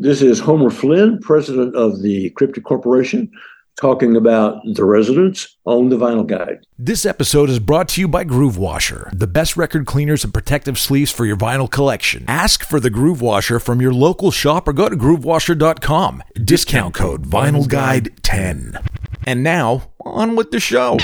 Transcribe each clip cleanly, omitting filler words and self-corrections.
This is Homer Flynn, president of the Cryptic Corporation, talking about the residents on the Vinyl Guide. This episode is brought to you by Groove Washer, the best record cleaners and protective sleeves for your vinyl collection. Ask for the Groove Washer from your local shop or go to groovewasher.com. Discount code VinylGuide10. And now, on with the show.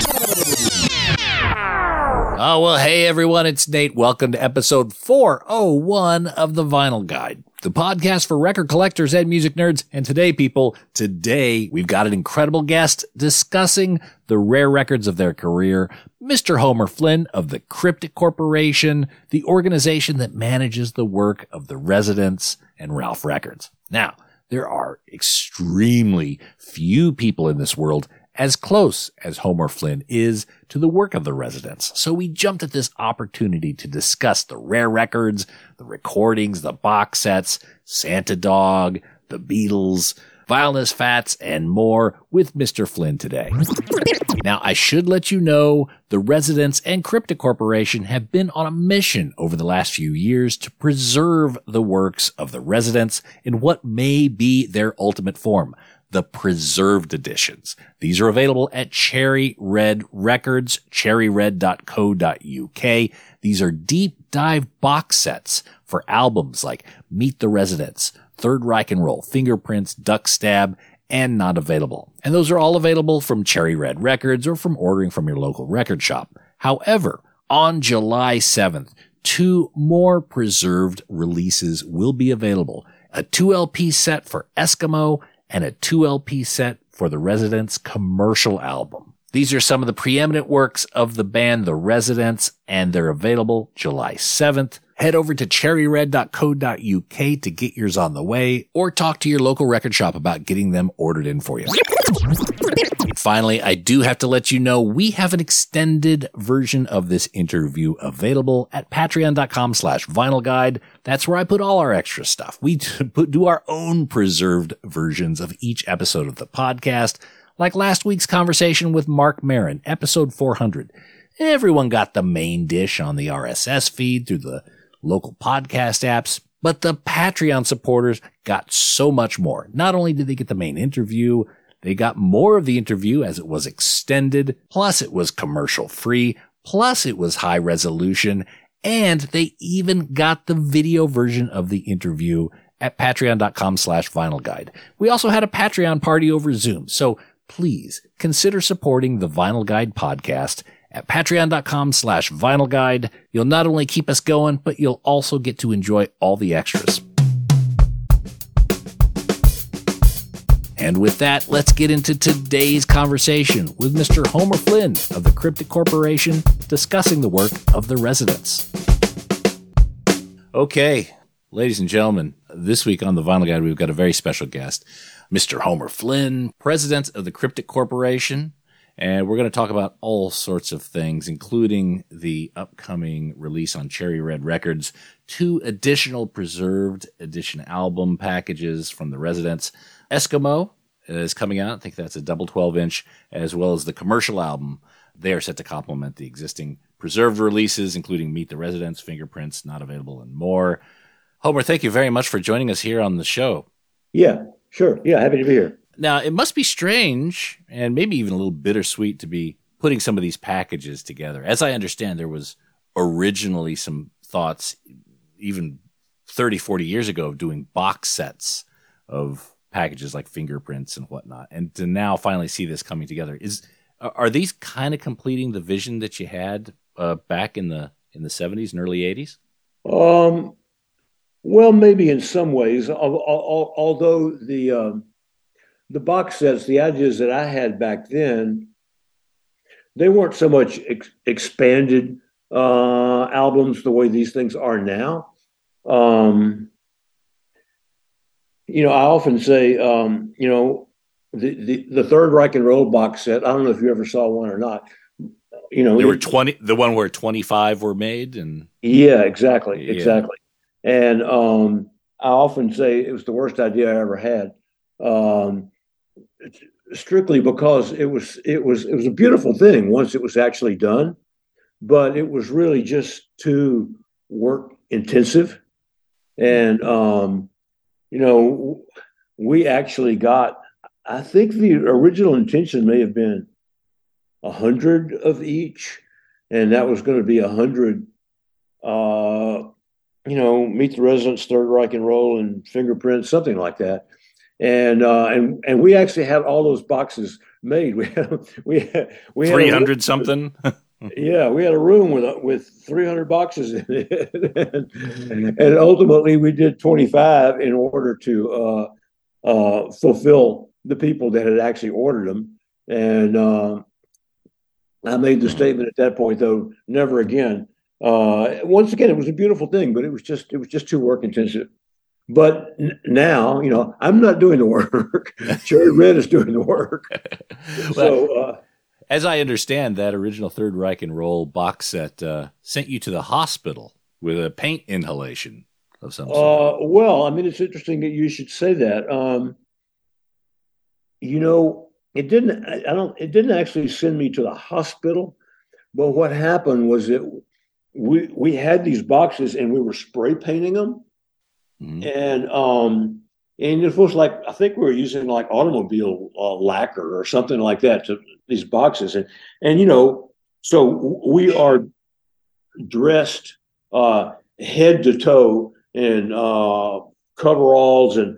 Oh, well, hey, everyone, it's Nate. Welcome to episode 401 of the Vinyl Guide, the podcast for record collectors and music nerds. And today, people, we've got an incredible guest discussing the rare records of their career, Mr. Homer Flynn of the Cryptic Corporation, the organization that manages the work of the Residents and Ralph Records. Now, there are extremely few people in this world as close as Homer Flynn is to the work of the Residents. So we jumped at this opportunity to discuss the rare records, the recordings, the box sets, Santa Dog, the Beatles, Violence Fats, and more with Mr. Flynn today. Now, I should let you know the Residents and Cryptic Corporation have been on a mission over the last few years to preserve the works of the Residents in what may be their ultimate form, the preserved editions. These are available at Cherry Red Records, cherryred.co.uk. These are deep dive box sets for albums like Meet the Residents, Third Reich and Roll, Fingerprints, Duck Stab, and Not Available. And those are all available from Cherry Red Records or from ordering from your local record shop. However, on July 7th, 2 more preserved releases will be available. A 2LP set for Eskimo and a 2LP set for the Residents commercial album. These are some of the preeminent works of the band The Residents, and they're available July 7th. Head over to cherryred.co.uk to get yours on the way, or talk to your local record shop about getting them ordered in for you. Finally, I do have to let you know we have an extended version of this interview available at patreon.com/vinylguide. That's where I put all our extra stuff. We do our own preserved versions of each episode of the podcast, like last week's conversation with Mark Maron, episode 400. Everyone got the main dish on the RSS feed through the local podcast apps, but the Patreon supporters got so much more. Not only did they get the main interview, they got more of the interview as it was extended, plus it was commercial free, plus it was high resolution, and they even got the video version of the interview at patreon.com/vinylguide. We also had a Patreon party over Zoom, so please consider supporting the Vinyl Guide podcast at patreon.com/vinylguide. You'll not only keep us going, but you'll also get to enjoy all the extras. And with that, let's get into today's conversation with Mr. Homer Flynn of the Cryptic Corporation, discussing the work of the Residents. Okay, ladies and gentlemen, this week on the Vinyl Guide, we've got a very special guest, Mr. Homer Flynn, president of the Cryptic Corporation. And we're going to talk about all sorts of things, including the upcoming release on Cherry Red Records, 2 additional preserved edition album packages from the Residents. Eskimo is coming out. I think that's a double 12-inch, as well as the commercial album. They are set to complement the existing preserved releases, including Meet the Residents, Fingerprints, Not Available, and more. Homer, thank you very much for joining us here on the show. Yeah, sure. Yeah, happy to be here. Now, it must be strange and maybe even a little bittersweet to be putting some of these packages together. As I understand, there was originally some thoughts, even 30, 40 years ago, of doing box sets of packages like Fingerprints and whatnot. And to now finally see this coming together, are these kind of completing the vision that you had back in the 70s and early 80s? Well, maybe in some ways, although the box sets, the ideas that I had back then, they weren't so much expanded albums the way these things are now. I often say, the Third Reich and Roll box set. I don't know if you ever saw one or not. There were 20. The one where 25 were made, and yeah, exactly. And I often say it was the worst idea I ever had. Strictly because it was a beautiful thing once it was actually done, but it was really just too work intensive. And you know, we actually got, I think the original intention may have been 100 of each, and that was going to be 100, Meet the Residents, Third Reich and Roll, and Fingerprints, something like that. And we actually had all those boxes made. We had 300 something. yeah, we had a room with 300 boxes in it, and ultimately we did 25 in order to fulfill the people that had actually ordered them. And I made the statement at that point, though, never again. Once again, it was a beautiful thing, but it was just too work intensive. But now, I'm not doing the work. Cherry Red is doing the work. So, as I understand, that original Third Reich and Roll box set sent you to the hospital with a paint inhalation of some sort. Well, I mean, it's interesting that you should say that. It didn't. It didn't actually send me to the hospital, but what happened was that we had these boxes and we were spray painting them, and it was like, I think we were using like automobile lacquer or something like that to these boxes, and so we are dressed head to toe in coveralls and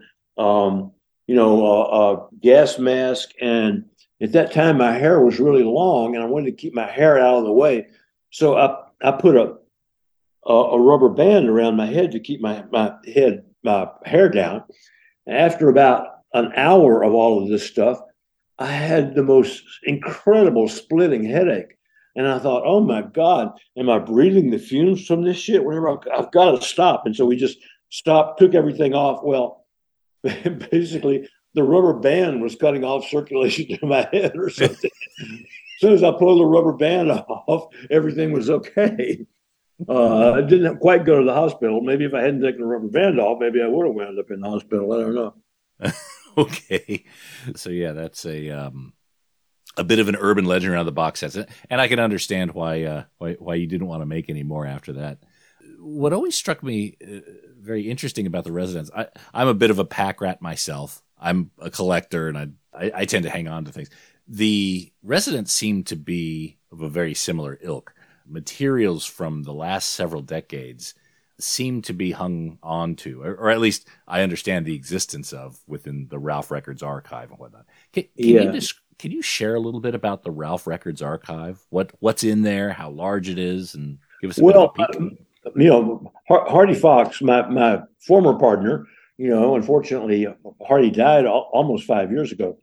gas mask. And at that time, my hair was really long, and I wanted to keep my hair out of the way, so I put a rubber band around my head to keep my hair down. After about an hour of all of this stuff, I had the most incredible splitting headache. And I thought, oh my God, am I breathing the fumes from this shit? Whatever, I've got to stop. And so we just stopped, took everything off. Well, basically, the rubber band was cutting off circulation to my head or something. As soon as I pulled the rubber band off, everything was okay. I didn't quite go to the hospital. Maybe if I hadn't taken the rubber band off, maybe I would have wound up in the hospital. I don't know. Okay. So yeah, that's a bit of an urban legend around the box sets. And I can understand why you didn't want to make any more after that. What always struck me very interesting about the Residents, I'm a bit of a pack rat myself. I'm a collector, and I tend to hang on to things. The Residents seem to be of a very similar ilk. Materials from the last several decades seem to be hung on to, or at least I understand the existence of within the Ralph Records archive and whatnot. Can you share a little bit about the Ralph Records archive? What's in there, how large it is, and give us a bit of a peek? Hardy Fox, my former partner, unfortunately, Hardy died almost 5 years ago.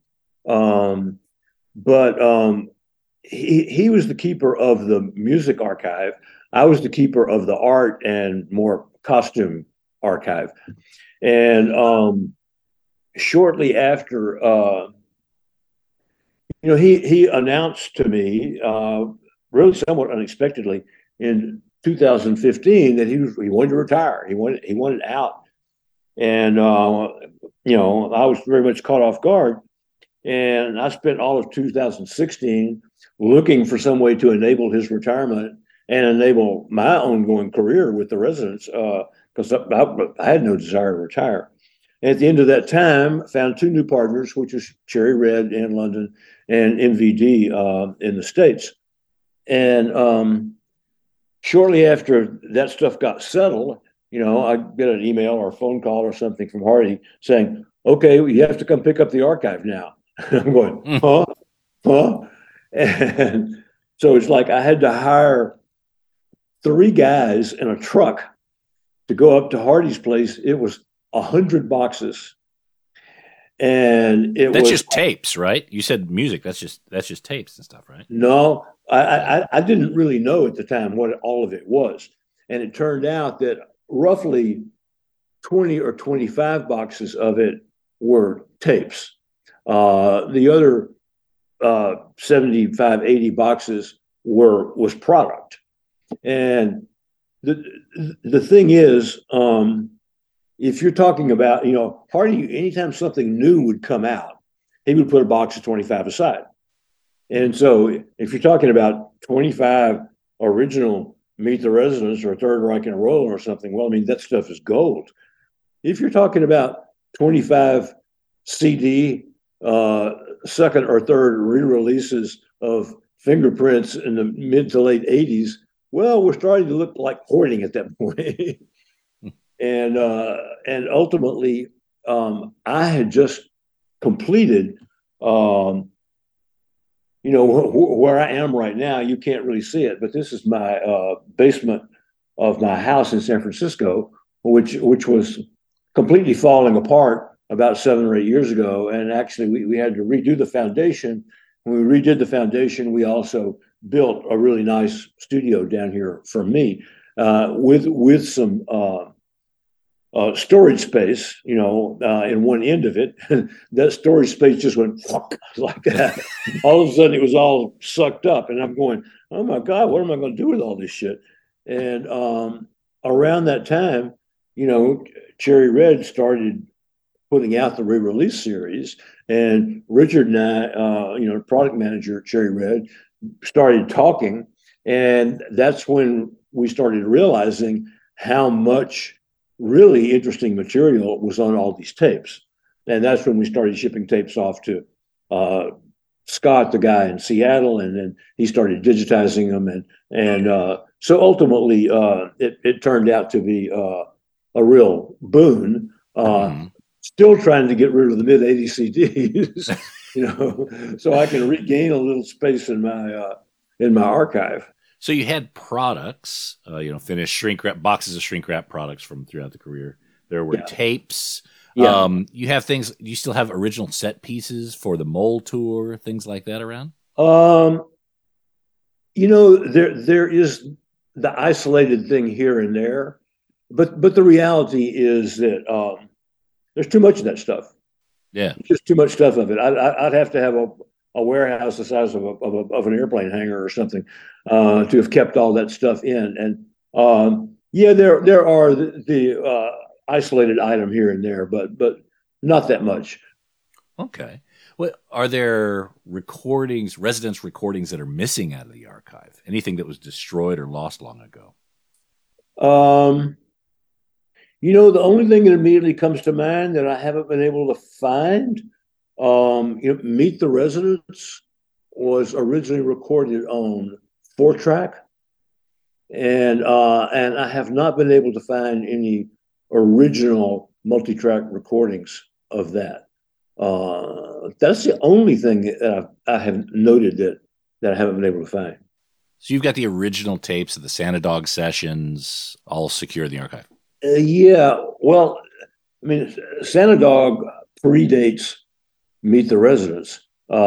But he was the keeper of the music archive. I was the keeper of the art and more costume archive. And shortly after, he announced to me, really somewhat unexpectedly, in 2015 that he wanted to retire. He wanted out, and I was very much caught off guard. And I spent all of 2016 looking for some way to enable his retirement and enable my ongoing career with the Residents, because I had no desire to retire. And at the end of that time, found two new partners, which was Cherry Red in London and MVD in the States. And shortly after that stuff got settled, I get an email or a phone call or something from Hardy saying, okay, you have to come pick up the archive now. I'm going, huh? And so it's like I had to hire 3 guys in a truck to go up to Hardy's place. It was 100 boxes. And that's just tapes, right? You said music. That's just tapes and stuff, right? No, I didn't really know at the time what all of it was. And it turned out that roughly 20 or 25 boxes of it were tapes. The other 75, 80 boxes was product. And the thing is, if you're talking about, Hardy, anytime something new would come out, he would put a box of 25 aside. And so if you're talking about 25 original Meet the Residents or Third Reich and Roll or something, well, I mean, that stuff is gold. If you're talking about 25 CD, second or third re-releases of Fingerprints in the mid to late 80s. Well, we're starting to look like hoarding at that point. And ultimately, I had just completed, where I am right now. You can't really see it, but this is my basement of my house in San Francisco, which was completely falling apart about 7 or 8 years ago. And actually, we had to redo the foundation. When we redid the foundation, we also built a really nice studio down here for me, with some storage space, in one end of it. That storage space just went like that. All of a sudden, it was all sucked up, and I'm going, "Oh my God, what am I going to do with all this shit?" And around that time, Cherry Red started putting out the re-release series, and Richard and I, product manager at Cherry Red, started talking, and that's when we started realizing how much really interesting material was on all these tapes. And that's when we started shipping tapes off to Scott, the guy in Seattle, and then he started digitizing them. And so ultimately, it turned out to be a real boon. Still trying to get rid of the mid 80s CDs, so I can regain a little space in my archive. So you had products, finished shrink wrap boxes of shrink wrap products from throughout the career. There were tapes. Yeah. You have things. Do you still have original set pieces for the Mole tour, things like that around? There is the isolated thing here and there, but the reality is that there's too much of that stuff. Yeah, just too much stuff of it. I'd have to have a warehouse the size of an airplane hangar or something to have kept all that stuff in. And there are the isolated item here and there, but not that much. Okay. Well, are there residence recordings that are missing out of the archive? Anything that was destroyed or lost long ago? The only thing that immediately comes to mind that I haven't been able to find, Meet the Residents was originally recorded on 4-track, and I have not been able to find any original multi-track recordings of that. That's the only thing that I have noted that I haven't been able to find. So you've got the original tapes of the Santa Dog sessions all secure in the archive? Yeah. Well, I mean, Santa Dog predates Meet the Residents.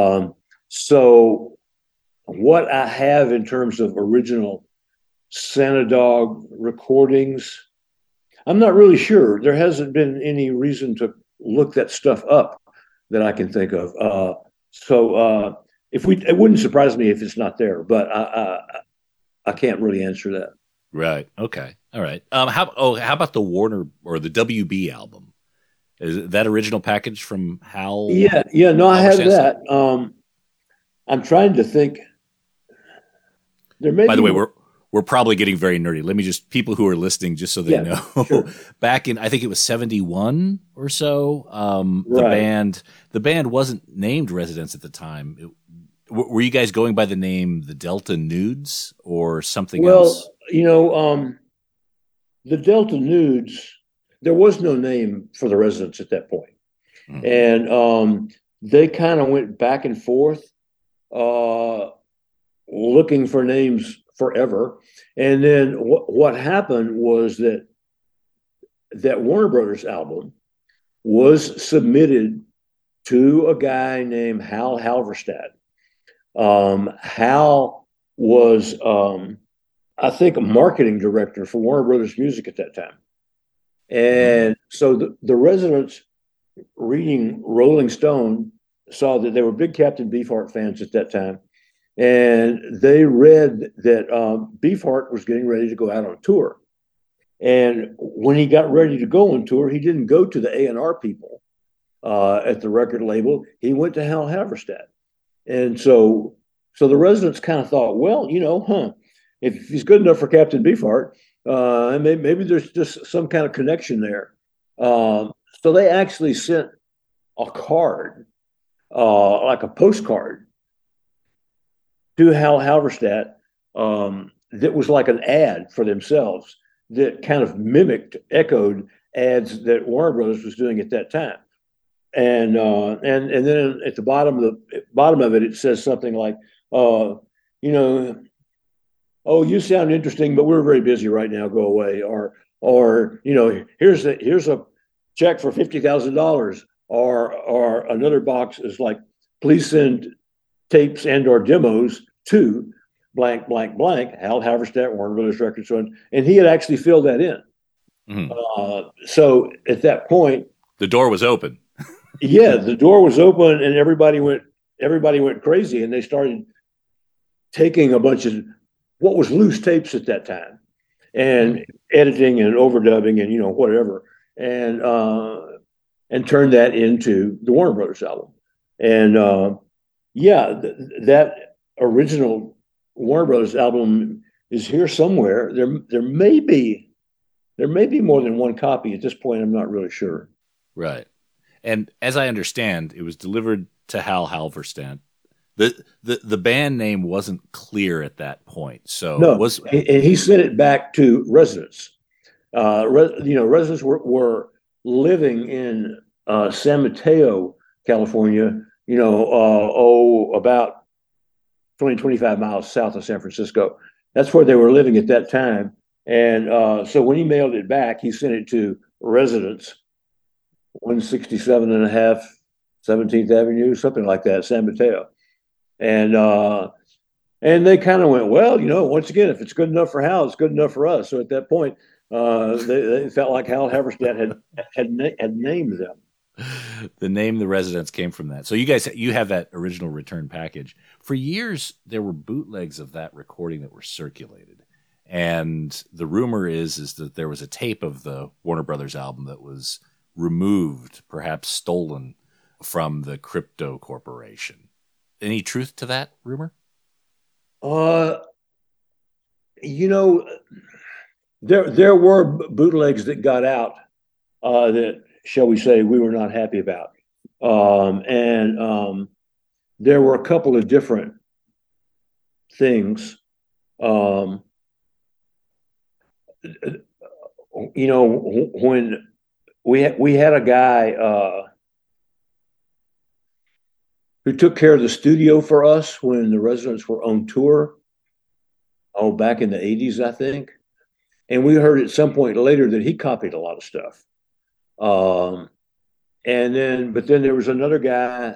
So what I have in terms of original Santa Dog recordings, I'm not really sure. There hasn't been any reason to look that stuff up that I can think of. It wouldn't surprise me if it's not there, but I can't really answer that. Right. Okay. All right. How about the Warner or the WB album? Is that original package from Hal? Yeah. No, I have that. I'm trying to think. By the way, we're probably getting very nerdy. Let me just, people who are listening, just so they know, sure. Back in, I think it was 71 or so, the band wasn't named Residents at the time. Were you guys going by the name the Delta Nudes or something else? Well, the Delta Nudes, there was no name for the Residents at that point. Mm-hmm. And they kind of went back and forth looking for names forever. And then what happened was that Warner Brothers album was submitted to a guy named Hal Halverstadt. Hal was, I think, a marketing director for Warner Brothers Music at that time. And so the Residents, reading Rolling Stone, saw that they were big Captain Beefheart fans at that time. And they read that Beefheart was getting ready to go out on tour. And when he got ready to go on tour, he didn't go to the A&R people at the record label. He went to Hal Halverstadt. And so the Residents kind of thought, well, if he's good enough for Captain Beefheart, maybe there's just some kind of connection there. So they actually sent a card, like a postcard, to Hal Halverstadt, that was like an ad for themselves that kind of echoed ads that Warner Brothers was doing at that time. And then at the bottom of it, it says something like, you know, oh, you sound interesting, but we're very busy right now. Go away. Or you know, here's a check for $50,000. Or another box is like, please send tapes and or demos to blank, blank, blank, Hal Halverstadt, Warner Brothers Records. And he had actually filled that in. Mm-hmm. So at that point, the door was open. Yeah, the door was open, and everybody went crazy, and they started taking a bunch of what was loose tapes at that time, and editing and overdubbing and whatever, and turned that into the Warner Brothers album. And that original Warner Brothers album is here somewhere. There may be more than one copy at this point. I'm not really sure. Right. And as I understand, it was delivered to Hal Halverstadt. The band name wasn't clear at that point. So no, and he sent it back to Resonance. Resonance were living in San Mateo, California, about 20, 25 miles south of San Francisco. That's where they were living at that time. And so when he mailed it back, he sent it to Resonance, 167 and a half 17th Avenue, something like that, San Mateo. And they kind of went, well, once again, if it's good enough for Hal, it's good enough for us. So at that point, they felt like Hal Halverstadt had named them. The name The Residents came from that. So you have that original return package. For years, there were bootlegs of that recording that were circulated. And the rumor is that there was a tape of the Warner Brothers album that was removed, perhaps stolen from the Crypto Corporation. Any truth to that rumor? There were bootlegs that got out that, shall we say, we were not happy about. And there were a couple of different things. When we had a guy who took care of the studio for us when the Residents were on tour, back in the 80s, I think. And we heard at some point later that he copied a lot of stuff. But then there was another guy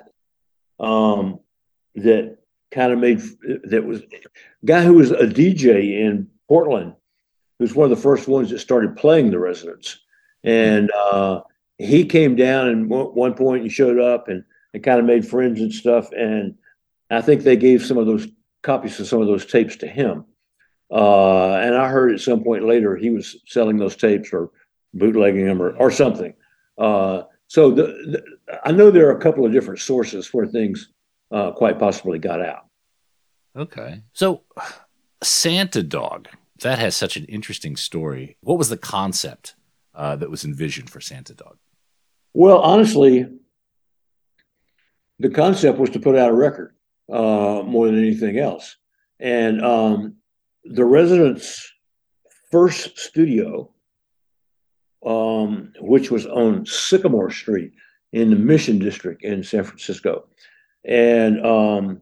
that kind of was a guy who was a DJ in Portland, who's one of the first ones that started playing the Residents. And he came down and one point and showed up and kind of made friends and stuff. And I think they gave some of those copies of some of those tapes to him. And I heard at some point later he was selling those tapes or bootlegging them or something. So I know there are a couple of different sources where things quite possibly got out. Okay. So Santa Dog, that has such an interesting story. What was the concept that was envisioned for Santa Dog? Well, honestly, the concept was to put out a record more than anything else. And the Residents' first studio, which was on Sycamore Street in the Mission District in San Francisco. And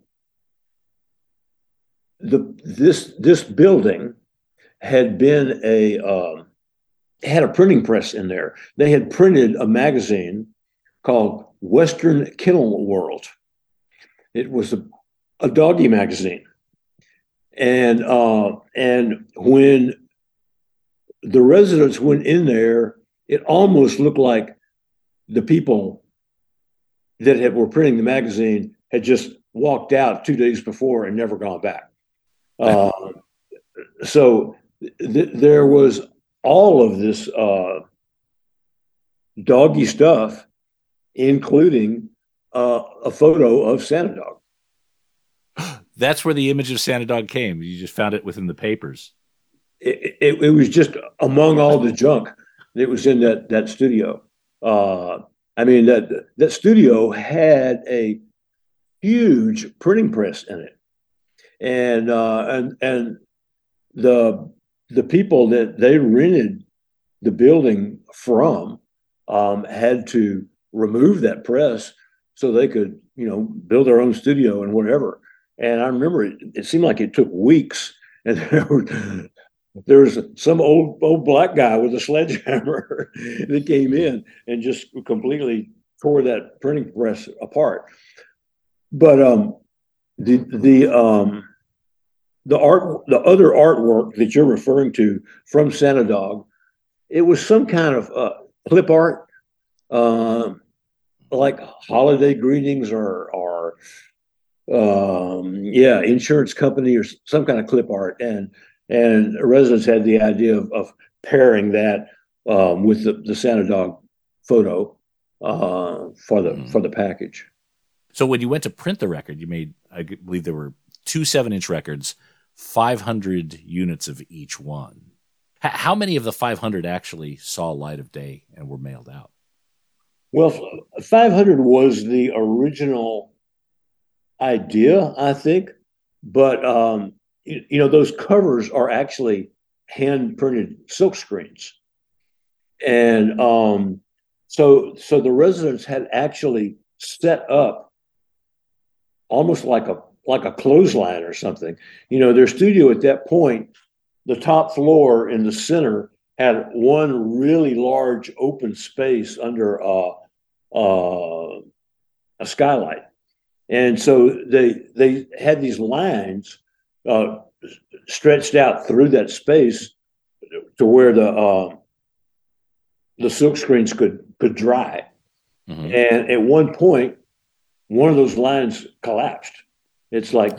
this building had been had a printing press in there. They had printed a magazine called Western Kennel World. It was a doggy magazine. And when the Residents went in there, it almost looked like the people that were printing the magazine had just walked out 2 days before and never gone back. So there was all of this doggy stuff, including a photo of Santa Dog. That's where the image of Santa Dog came. You just found it within the papers. It was just among all the junk that was in that studio. I mean, that studio had a huge printing press in it, and the the people that they rented the building from had to remove that press so they could, build their own studio and whatever. And I remember it seemed like it took weeks, and there was some old black guy with a sledgehammer that came in and just completely tore that printing press apart. But the other artwork that you're referring to from Sanadog, it was some kind of clip art, like holiday greetings or insurance company or some kind of clip art, and residents had the idea of pairing that with the Sanadog photo for the package. So when you went to print the record, you made, I believe there were 2 7-inch records, 500 units of each one. How many of the 500 actually saw light of day and were mailed out? Well, 500 was the original idea, I think, but those covers are actually hand printed silk screens, and so the residents had actually set up almost like a clothesline or something. Their studio at that point, the top floor in the center had one really large open space under a skylight, and so they had these lines stretched out through that space to where the silk screens could dry. Mm-hmm. And at one point, one of those lines collapsed. It's like,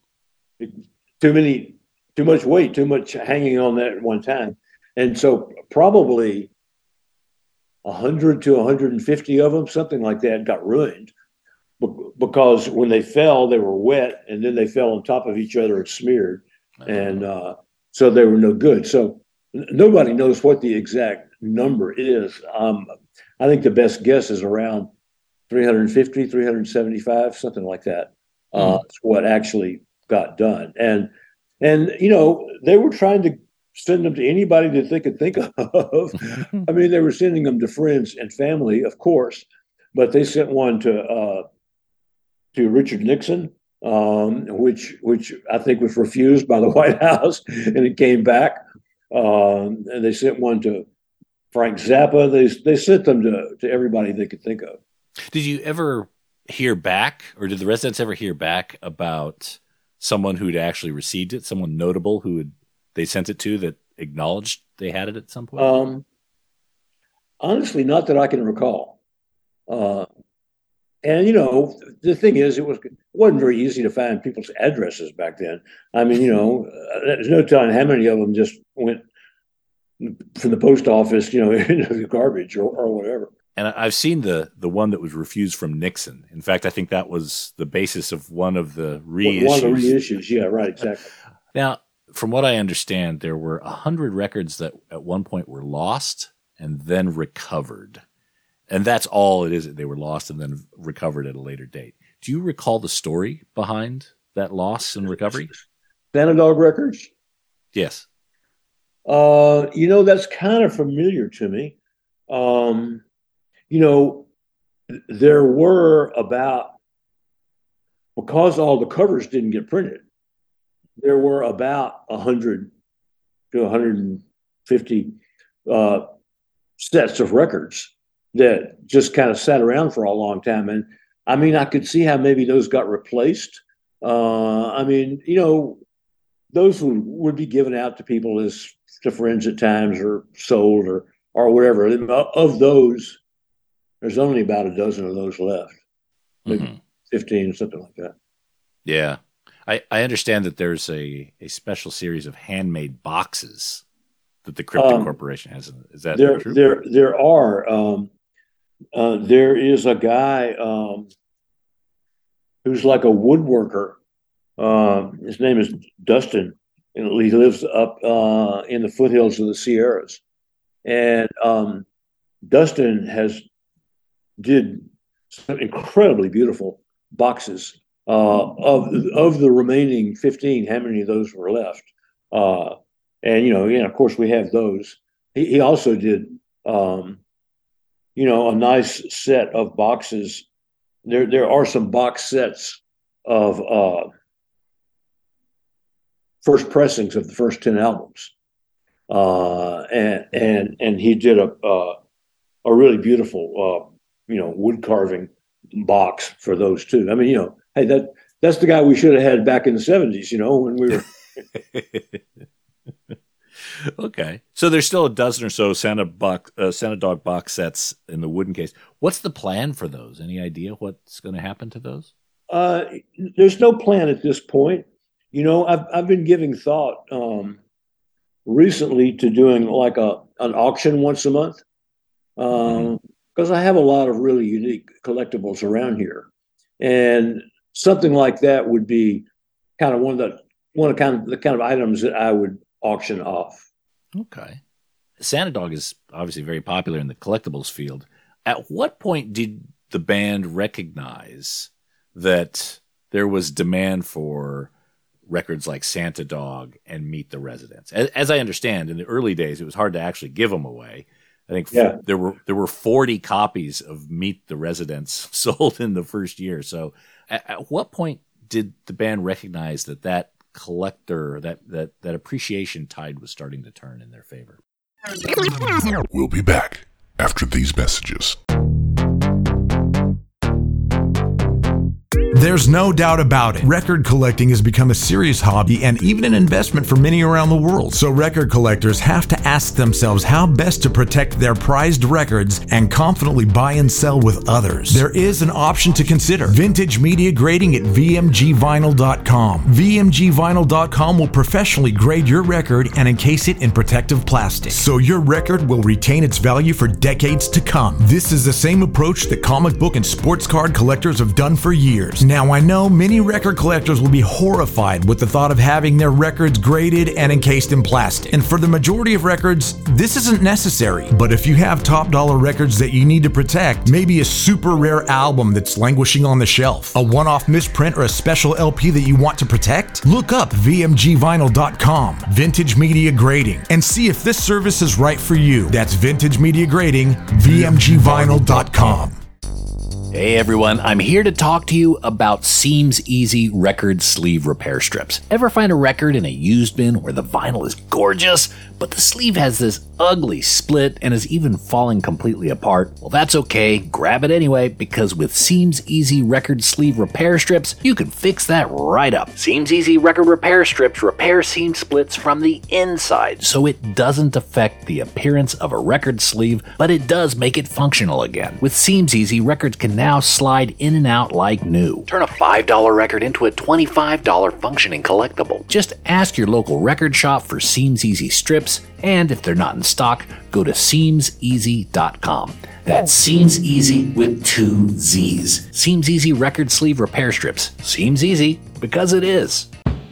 too much weight, too much hanging on that at one time. And so probably 100 to 150 of them, something like that, got ruined because when they fell, they were wet, and then they fell on top of each other and smeared. And so they were no good. So nobody knows what the exact number is. I think the best guess is around 350, 375, something like that. That's what actually got done. And they were trying to send them to anybody that they could think of. I mean, they were sending them to friends and family, of course, but they sent one to Richard Nixon, which I think was refused by the White House, and it came back. And they sent one to Frank Zappa. They sent them to everybody they could think of. Did you ever hear back, or did the residents ever hear back about someone who'd actually received it, someone notable they sent it to that acknowledged they had it at some point? Honestly, not that I can recall. And the thing is, it wasn't very easy to find people's addresses back then. I mean, there's no telling how many of them just went from the post office, into the garbage or whatever. And I've seen the one that was refused from Nixon. In fact, I think that was the basis of one of the reissues. One of the reissues, yeah, right, exactly. Now, from what I understand, there were 100 records that at one point were lost and then recovered. And that's all it is. They were lost and then recovered at a later date. Do you recall the story behind that loss and recovery? Sanadog records? Yes. That's kind of familiar to me. There were because all the covers didn't get printed, there were about 100 to 150 sets of records that just kind of sat around for a long time. And I mean, I could see how maybe those got replaced. Those would be given out to people as to friends at times, or sold or whatever. Of those, there's only about a dozen of those left, maybe 15, something like that. Yeah. I understand that there's a special series of handmade boxes that the Cryptic Corporation has. Is that true? There are. There is a guy who's like a woodworker. His name is Dustin, and he lives up in the foothills of the Sierras. And Dustin has did some incredibly beautiful boxes. Of the remaining 15, how many of those were left? And of course we have those. He also did, a nice set of boxes. There are some box sets of first pressings of the first 10 albums, and he did a really beautiful wood carving box for those too. I mean, hey, that's the guy we should have had back in the 70s, when we were. Okay. So there's still a dozen or so Santa Dog box sets in the wooden case. What's the plan for those? Any idea what's going to happen to those? There's no plan at this point. I've been giving thought recently to doing like an auction once a month, because I have a lot of really unique collectibles around here, and something like that would be kind of one of the kind of items that I would auction off. Okay. Santa Dog is obviously very popular in the collectibles field. At what point did the band recognize that there was demand for records like Santa Dog and Meet the Residents? As I understand, in the early days, it was hard to actually give them away. I think there were 40 copies of Meet the Residents sold in the first year. So at what point did the band recognize that collector, that appreciation tide was starting to turn in their favor? We'll be back after these messages. There's no doubt about it. Record collecting has become a serious hobby and even an investment for many around the world. So record collectors have to ask themselves how best to protect their prized records and confidently buy and sell with others. There is an option to consider: vintage media grading at VMGvinyl.com. VMGvinyl.com will professionally grade your record and encase it in protective plastic, so your record will retain its value for decades to come. This is the same approach that comic book and sports card collectors have done for years. Now, I know many record collectors will be horrified with the thought of having their records graded and encased in plastic. And for the majority of records, this isn't necessary. But if you have top dollar records that you need to protect, maybe a super rare album that's languishing on the shelf, a one-off misprint, or a special LP that you want to protect, look up VMGvinyl.com, Vintage Media Grading, and see if this service is right for you. That's Vintage Media Grading, VMGvinyl.com. Hey everyone, I'm here to talk to you about Seams Easy record sleeve repair strips. Ever find a record in a used bin where the vinyl is gorgeous, but the sleeve has this ugly split and is even falling completely apart? Well, that's okay. Grab it anyway, because with Seams Easy record sleeve repair strips, you can fix that right up. Seams Easy record repair strips repair seam splits from the inside, so it doesn't affect the appearance of a record sleeve, but it does make it functional again. With Seams Easy, records can now slide in and out like new. Turn a $5 record into a $25 functioning collectible. Just ask your local record shop for Seams Easy strips, and if they're not in stock, go to SeamsEasy.com. That's Seams Easy with 2 Z's. Seams Easy record sleeve repair strips. Seems easy because it is.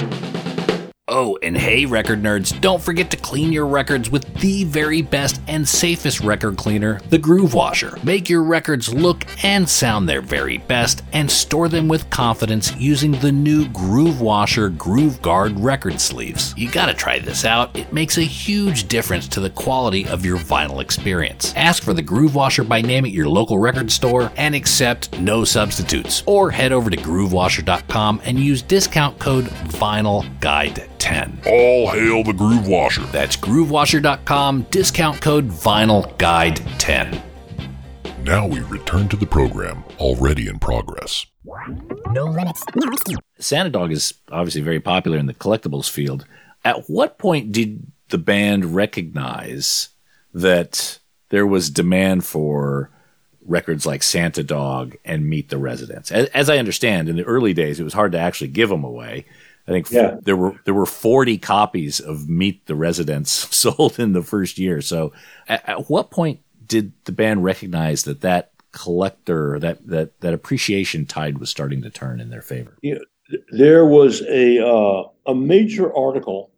Oh, and hey, record nerds, don't forget to clean your records with the very best and safest record cleaner, the Groove Washer. Make your records look and sound their very best and store them with confidence using the new Groove Washer Groove Guard record sleeves. You gotta try this out. It makes a huge difference to the quality of your vinyl experience. Ask for the Groove Washer by name at your local record store and accept no substitutes. Or head over to GrooveWasher.com and use discount code VinylGuide10. All hail the Groove Washer. That's GrooveWasher.com, discount code VinylGuide10. Now we return to the program, already in progress. No limits. Santa Dog is obviously very popular in the collectibles field. At what point did the band recognize that there was demand for records like Santa Dog and Meet the Residents? As I understand, in the early days, it was hard to actually give them away. I think there were 40 copies of Meet the Residents sold in the first year. So at what point did the band recognize that collector, that appreciation tide was starting to turn in their favor? There was a major article,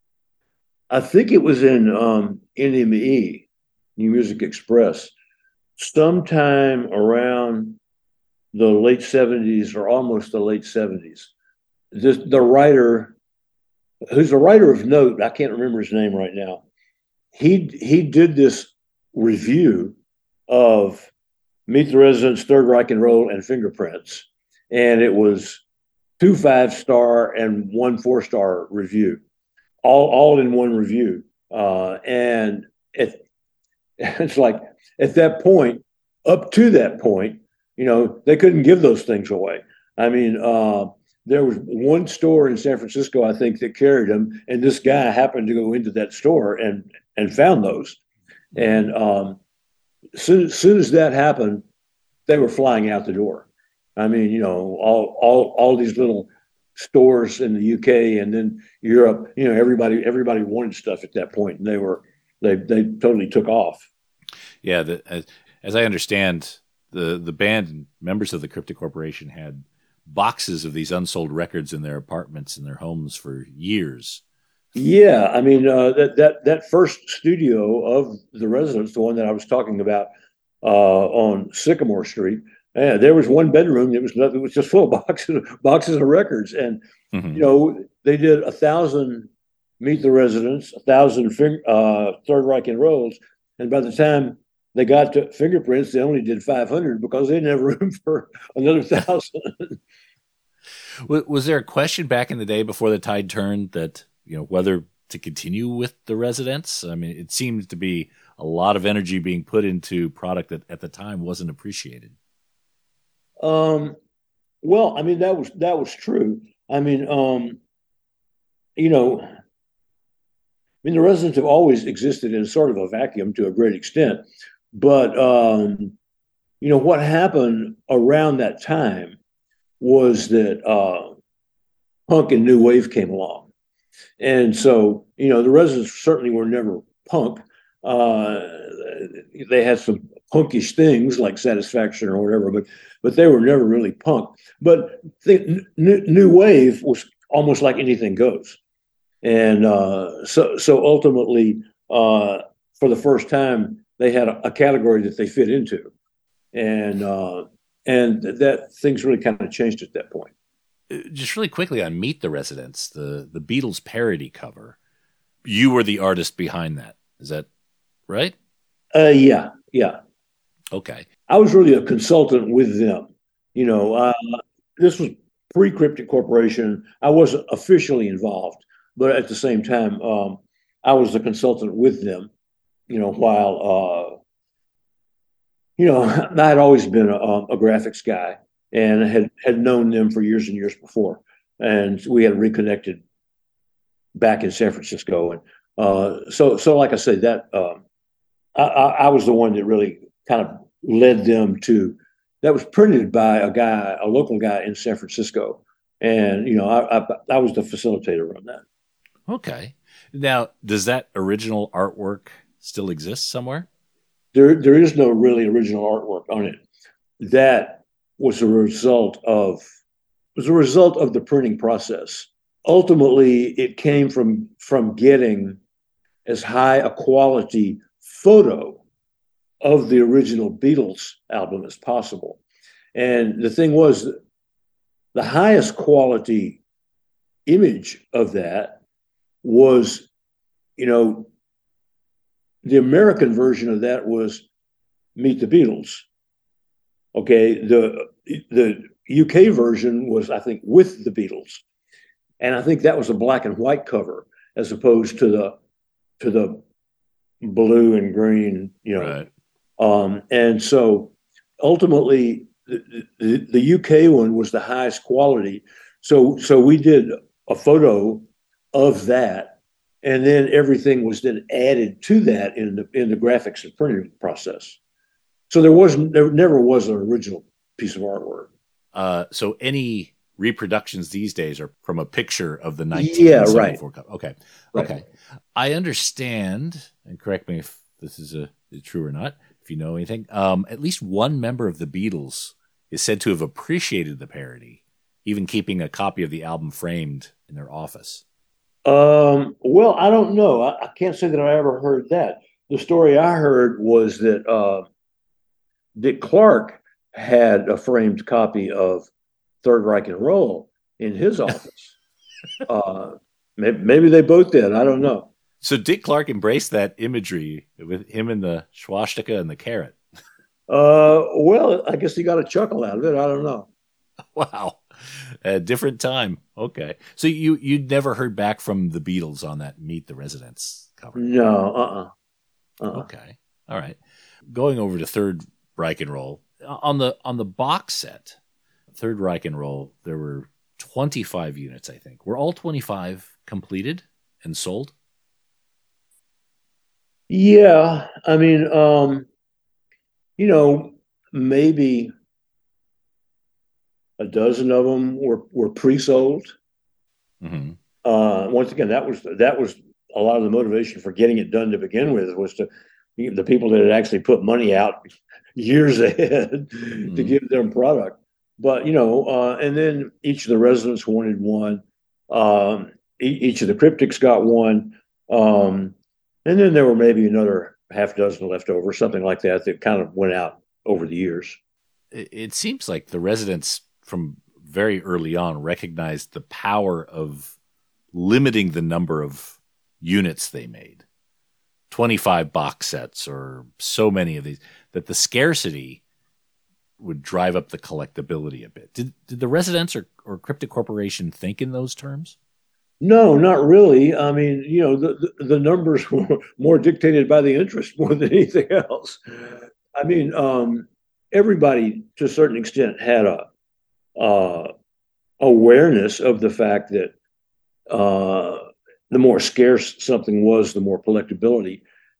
I think it was in NME, New Music Express, sometime around the late 70s or almost the late 70s. The writer, who's a writer of note, I can't remember his name right now. He did this review of Meet the Residents, Third Reich and Roll, and Fingerprints, and it was 2 5-star and 1 4-star review, all in one review. And it's like at that point, up to that point, they couldn't give those things away. I mean, there was one store in San Francisco, I think, that carried them, and this guy happened to go into that store and found those. And soon as that happened, they were flying out the door. I mean, all these little stores in the UK and then Europe, everybody wanted stuff at that point, and they totally took off. Yeah, as I understand, the band and members of the Cryptic Corporation had boxes of these unsold records in their apartments and their homes for years. Yeah, I mean that first studio of the Residents, the one that I was talking about on Sycamore Street, there was one bedroom that was just full of boxes of records, and they did 1,000 Meet the Residents, 1,000 Third Reich and Rolls, and by the time they got to Fingerprints, they only did 500 because they didn't have room for another 1,000. Was there a question back in the day before the tide turned that whether to continue with the Residents? I mean, it seemed to be a lot of energy being put into product that at the time wasn't appreciated. Well, I mean, that was true. I mean, the Residents have always existed in sort of a vacuum to a great extent. But, what happened around that time was that punk and new wave came along. And so, the Residents certainly were never punk. They had some punkish things like Satisfaction or whatever, but they were never really punk. But the new wave was almost like anything goes. And so ultimately, for the first time, they had a category that they fit into. And that things really kind of changed at that point. Just really quickly on Meet the Residents, the Beatles parody cover, you were the artist behind that. Is that right? Yeah. Okay. I was really a consultant with them. This was pre-Cryptic Corporation. I wasn't officially involved, but at the same time, I was the consultant with them. While I had always been a graphics guy and had known them for years and years before, and we had reconnected back in San Francisco, and so like I said, that I was the one that really kind of led them to. That was printed by a local guy in San Francisco, and I was the facilitator on that. Okay. Now, does that original artwork still exist somewhere? There is no really original artwork on it. That was a result of the printing process. Ultimately, it came from getting as high a quality photo of the original Beatles album as possible. And the thing was, the highest quality image of that was, the American version of that was Meet the Beatles. Okay, the UK version was, I think, With the Beatles, and I think that was a black and white cover as opposed to the blue and green. Right. And so ultimately, the UK one was the highest quality. So we did a photo of that. And then everything was then added to that in the graphics and printing process. So there never was an original piece of artwork. So any reproductions these days are from a picture of the 1974 cover. Okay. Right. Okay. I understand, and correct me if this is true or not, if you know anything, at least one member of the Beatles is said to have appreciated the parody, even keeping a copy of the album framed in their office. Well, I don't know. I can't say that I ever heard that. The story I heard was that Dick Clark had a framed copy of Third Reich and Roll in his office. Maybe they both did. I don't know. So Dick Clark embraced that imagery with him and the swastika and the carrot. Well, I guess he got a chuckle out of it. I don't know. Wow. A different time. Okay. So you'd never heard back from the Beatles on that Meet the Residents cover? No. Okay. All right. Going over to Third Reich and Roll. On the box set, Third Reich and Roll, there were 25 units, I think. Were all 25 completed and sold? Yeah. I mean, maybe a dozen of them were pre-sold. Mm-hmm. Once again, that was a lot of the motivation for getting it done to begin with, was to the people that had actually put money out years ahead to give them product. But and then each of the residents wanted one. Each of the cryptics got one, and then there were maybe another half dozen left over, something like that kind of went out over the years. It seems like the residents from very early on recognized the power of limiting the number of units they made. 25 box sets or so many of these, that the scarcity would drive up the collectability a bit. Did the residents or Cryptic Corporation think in those terms? No, not really. I mean, the numbers were more dictated by the interest more than anything else. I mean, everybody to a certain extent had a awareness of the fact that the more scarce something was, the more collectable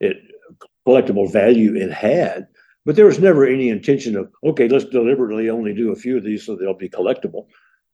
value it had. But there was never any intention of, okay, let's deliberately only do a few of these so they'll be collectible.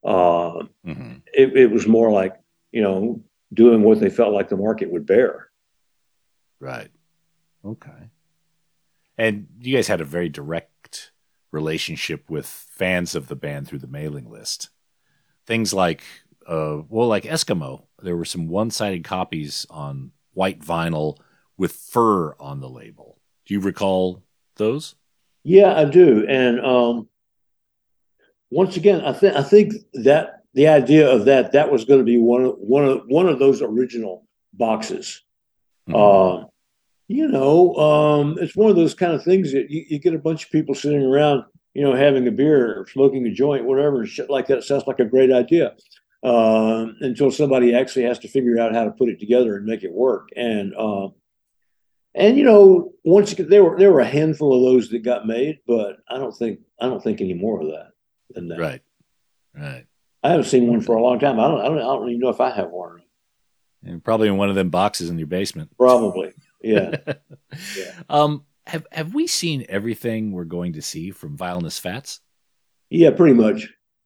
It was more like, doing what they felt like the market would bear. Right. Okay. And you guys had a very direct relationship with fans of the band through the mailing list. Things like, like Eskimo, there were some one-sided copies on white vinyl with fur on the label. Do you recall those? Yeah, I do. And once again, I think that the idea of that was going to be one of those original boxes. Mm-hmm. It's one of those kind of things that you get a bunch of people sitting around, having a beer or smoking a joint, whatever, shit like that. It sounds like a great idea until somebody actually has to figure out how to put it together and make it work. And once again, there were a handful of those that got made, but I don't think any more of that than that. Right. I haven't seen one for a long time. I don't even know if I have one. And probably in one of them boxes in your basement. Probably. Yeah. Yeah. Have we seen everything we're going to see from Vileness Fats? Yeah, pretty much.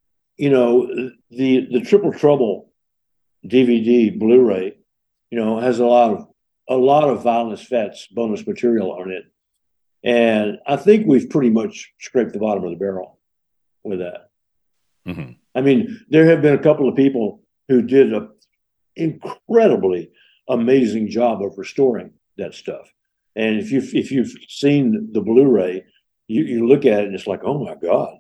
The Triple Trouble DVD Blu-ray, has a lot of Vileness Fats bonus material on it. And I think we've pretty much scraped the bottom of the barrel with that. Mm-hmm. I mean, there have been a couple of people who did an incredibly amazing job of restoring that stuff. And if you've seen the Blu-ray, you look at it and it's like, oh my God,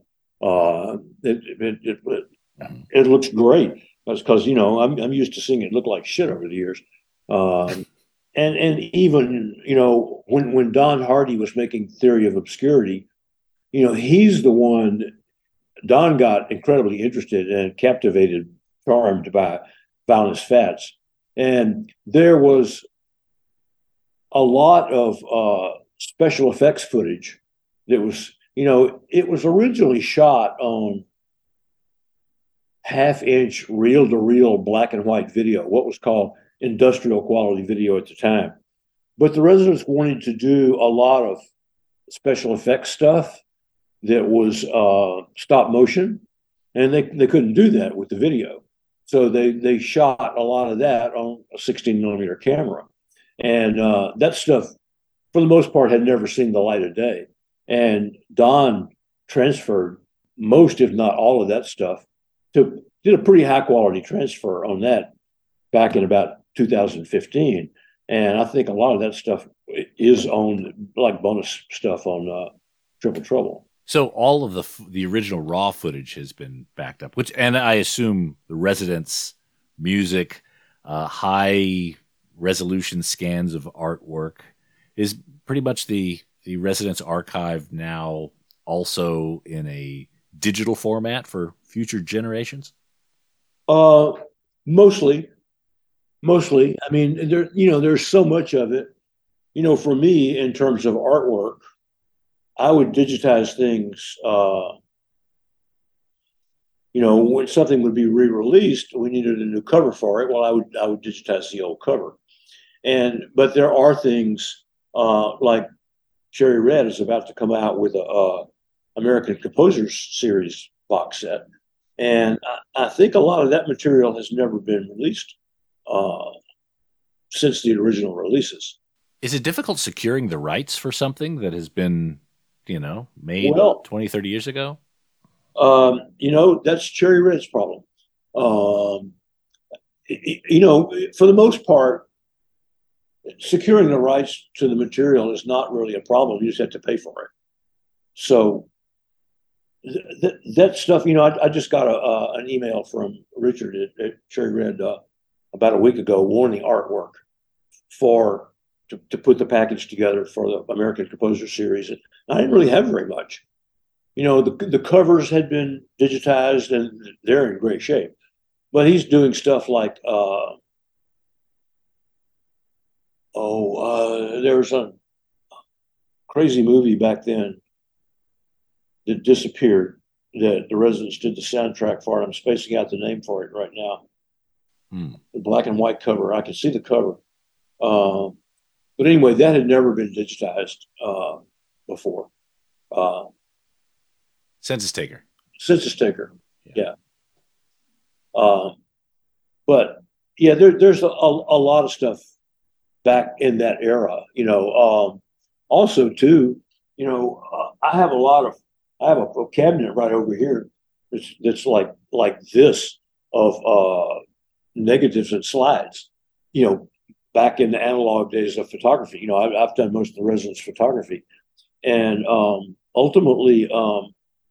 it looks great. That's because I'm used to seeing it look like shit over the years. And even when Don Hardy was making Theory of Obscurity, he's the one. Don got incredibly interested and captivated, charmed by Vileness Fats, and there was a lot of special effects footage that was, it was originally shot on half-inch reel-to-reel black and white video, what was called industrial quality video at the time. But the residents wanted to do a lot of special effects stuff that was stop motion, and they couldn't do that with the video. So they shot a lot of that on a 16 millimeter camera. And that stuff, for the most part, had never seen the light of day. And Don transferred most, if not all of that stuff, did a pretty high quality transfer on that back in about 2015. And I think a lot of that stuff is on, like bonus stuff on Triple Trouble. So all of the original raw footage has been backed up, and I assume the Residents music, high resolution scans of artwork is pretty much the Residents archive now also in a digital format for future generations? Mostly. I mean, there's so much of it. For me, in terms of artwork, I would digitize things. When something would be re-released, we needed a new cover for it. Well, I would digitize the old cover. But there are things like Cherry Red is about to come out with a American Composers Series box set, and I think a lot of that material has never been released since the original releases. Is it difficult securing the rights for something that has been, made 20, 30 years ago? That's Cherry Red's problem. For the most part, securing the rights to the material is not really a problem. You just have to pay for it. So that stuff, I just got an email from Richard at Cherry Red about a week ago wanting artwork to put the package together for the American Composer Series. And I didn't really have very much. The covers had been digitized and they're in great shape. But he's doing stuff like, there was a crazy movie back then that disappeared that the Residents did the soundtrack for. I'm spacing out the name for it right now. The black and white cover. I can see the cover. But anyway, that had never been digitized before. Census Taker. Yeah. But yeah, there's a lot of stuff back in that era. Also too, I have a cabinet right over here that's like this of negatives and slides. Back in the analog days of photography. I've done most of the Residents photography, and ultimately, the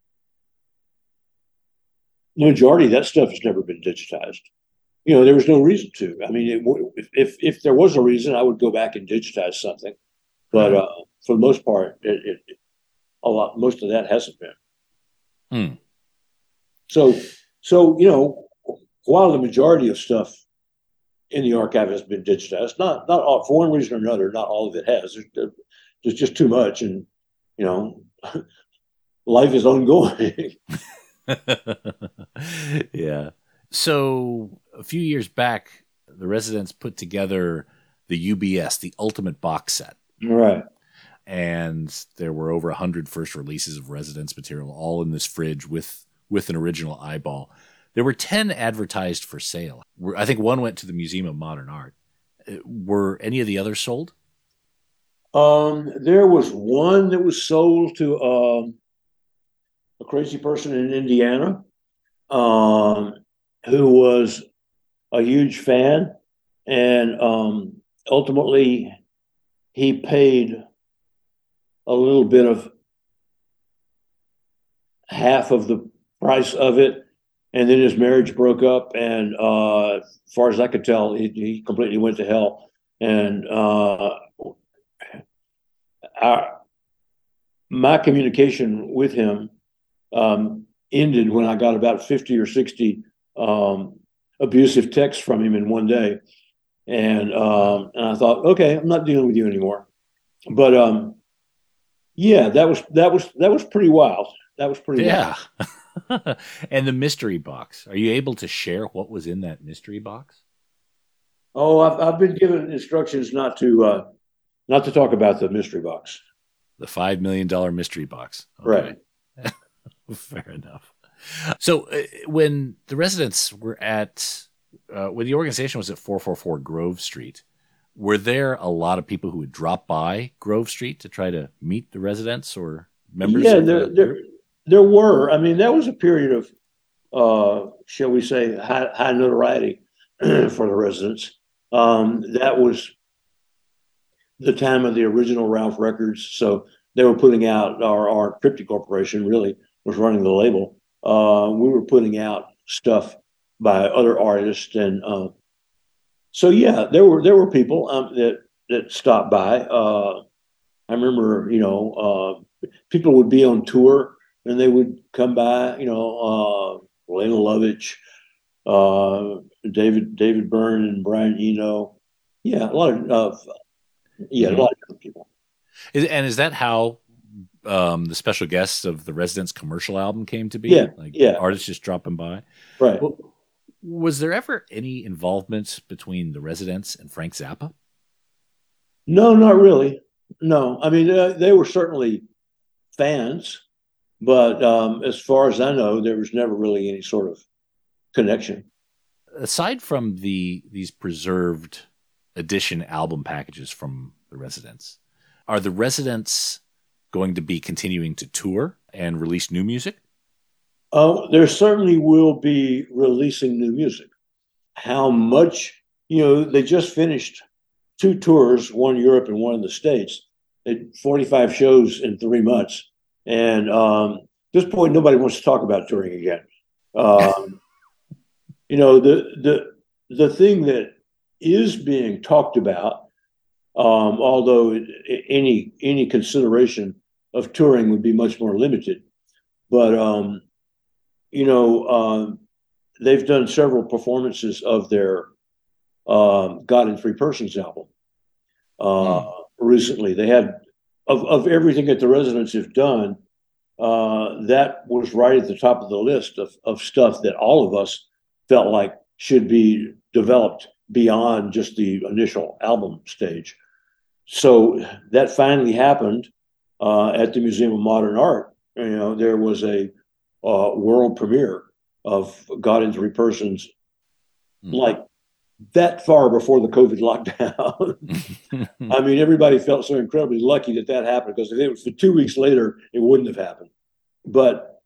majority of that stuff has never been digitized. There was no reason to. I mean, if there was a reason, I would go back and digitize something. But for the most part, most of that hasn't been. So while the majority of stuff in the archive has been digitized, not all, for one reason or another, not all of it has. There's just too much, and life is ongoing. Yeah. So a few years back, the Residents put together the UBS, the Ultimate Box Set. Right. And there were over 100 first releases of Residents material, all in this fridge with an original eyeball. There were 10 advertised for sale. I think one went to the Museum of Modern Art. Were any of the others sold? There was one that was sold to a crazy person in Indiana who was a huge fan, and ultimately he paid a little bit of half of the price of it, and then his marriage broke up, and as far as I could tell, he completely went to hell. And my communication with him ended when I got about 50 or 60 abusive texts from him in one day, and I thought, okay, I'm not dealing with you anymore. But yeah, that was pretty wild. That was pretty wild. And the mystery box. Are you able to share what was in that mystery box? Oh, I've been given instructions not to talk about the mystery box. The $5 million mystery box. Okay. Right. Fair enough. So when the Residents were when the organization was at 444 Grove Street, were there a lot of people who would drop by Grove Street to try to meet the Residents or members? Yeah, there were. I mean, that was a period of, shall we say, high notoriety for the Residents. That was the time of the original Ralph records. So they were putting out, our Cryptic Corporation really was running the label. We were putting out stuff by other artists, and so yeah, there were people that stopped by. I remember, people would be on tour and they would come by. Lena Lovitch, David Byrne, and Brian Eno. Yeah, a lot of different people. Is that how the special guests of the Residents commercial album came to be? Yeah. Artists just dropping by? Right. Well, was there ever any involvement between the Residents and Frank Zappa? No, not really. No. I mean, they were certainly fans, but as far as I know, there was never really any sort of connection. Aside from these preserved edition album packages from the Residents, are the Residents going to be continuing to tour and release new music? There certainly will be releasing new music. How much, they just finished 2 tours, one in Europe and one in the States, at 45 shows in 3 months. And at this point, nobody wants to talk about touring again. The thing that is being talked about, although any consideration of touring would be much more limited, but they've done several performances of their God in Three Persons album recently. They had of everything that the Residents have done, that was right at the top of the list of stuff that all of us felt like should be developed beyond just the initial album stage. So that finally happened at the Museum of Modern Art. There was a world premiere of God in Three Persons, like that far before the COVID lockdown. I mean, everybody felt so incredibly lucky that happened, because if it was for 2 weeks later, it wouldn't have happened. But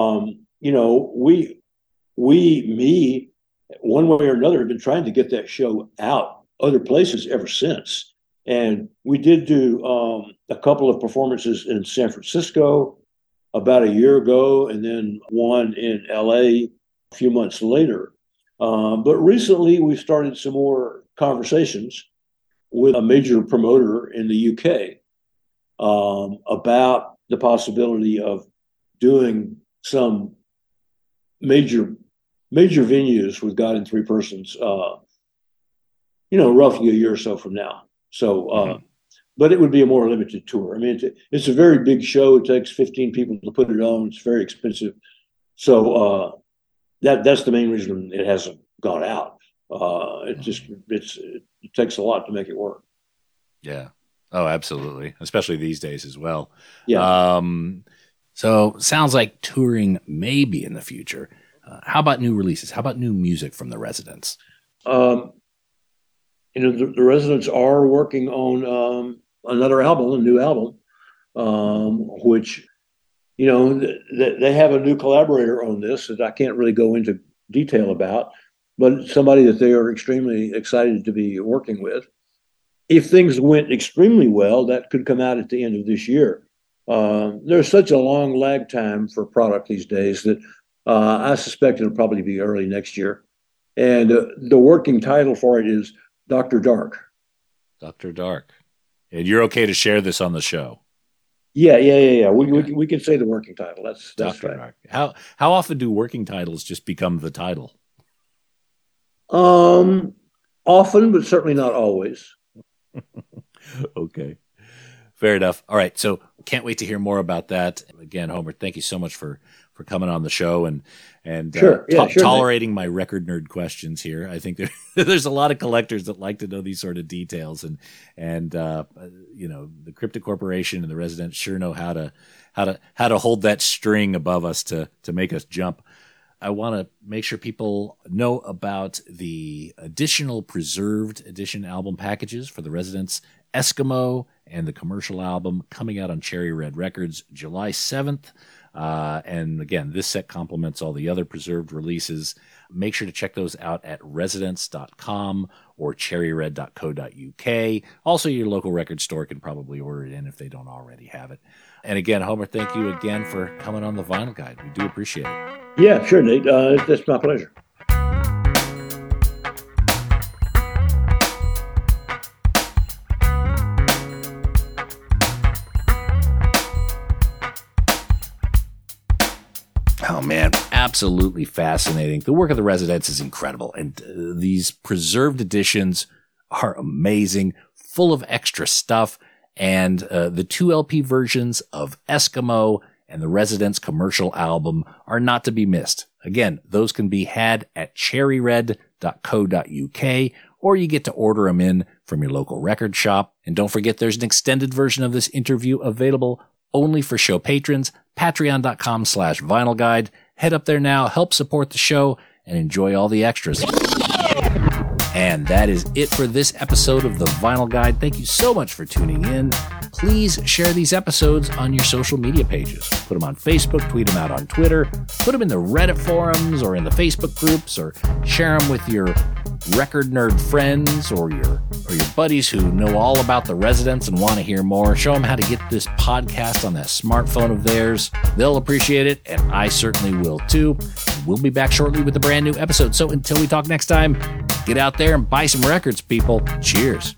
me, one way or another, have been trying to get that show out other places ever since. And we did do a couple of performances in San Francisco about a year ago, and then one in LA a few months later. But recently we started some more conversations with a major promoter in the UK about the possibility of doing some major venues with God in Three Persons, roughly a year or so from now. So, but it would be a more limited tour. I mean, it's a very big show. It takes 15 people to put it on. It's very expensive. So that's the main reason it hasn't gone out. It takes a lot to make it work. Yeah. Oh, absolutely. Especially these days as well. Yeah. So sounds like touring may be in the future. How about new releases? How about new music from the Residents? The Residents are working on another album, a new album, which, they have a new collaborator on this that I can't really go into detail about, but somebody that they are extremely excited to be working with. If things went extremely well, that could come out at the end of this year. There's such a long lag time for product these days that I suspect it'll probably be early next year. And the working title for it is Dr. Dark. Dr. Dark. And you're okay to share this on the show? Yeah. We can say the working title. That's Dr. right. Dark. How often do working titles just become the title? Often, but certainly not always. Okay. Fair enough. All right. So can't wait to hear more about that. Again, Homer, thank you so much for coming on the show and sure, tolerating my record nerd questions here. I think there's a lot of collectors that like to know these sort of details, and the Cryptic Corporation and the Residents sure know how to hold that string above us to make us jump. I want to make sure people know about the additional preserved edition album packages for the Residents, Eskimo and the commercial album, coming out on Cherry Red Records July 7th. And again, this set complements all the other preserved releases. Make sure to check those out at residence.com or cherryred.co.uk. Also, your local record store can probably order it in if they don't already have it. And again, Homer, thank you again for coming on the Vinyl Guide. We do appreciate it. Yeah, sure, Nate. It's my pleasure. Oh, man, absolutely fascinating. The work of the Residents is incredible, and these preserved editions are amazing, full of extra stuff, and the 2 LP versions of Eskimo and the Residents commercial album are not to be missed. Again, those can be had at cherryred.co.uk, or you get to order them in from your local record shop. And don't forget, there's an extended version of this interview available only for show patrons, patreon.com/Vinyl Guide. Head up there now, help support the show, and enjoy all the extras. And that is it for this episode of the Vinyl Guide. Thank you so much for tuning in. Please share these episodes on your social media pages. Put them on Facebook, tweet them out on Twitter, put them in the Reddit forums or in the Facebook groups, or share them with your record nerd friends or your buddies who know all about the Residents and want to hear more. Show them how to get this podcast on that smartphone of theirs. They'll appreciate it, and I certainly will too. We'll be back shortly with a brand new episode. So until we talk next time, get out there and buy some records, people. Cheers.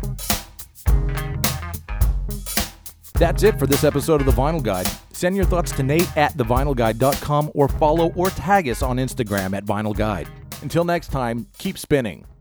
That's it for this episode of The Vinyl Guide. Send your thoughts to Nate at thevinylguide.com or follow or tag us on Instagram at Vinyl Guide. Until next time, keep spinning.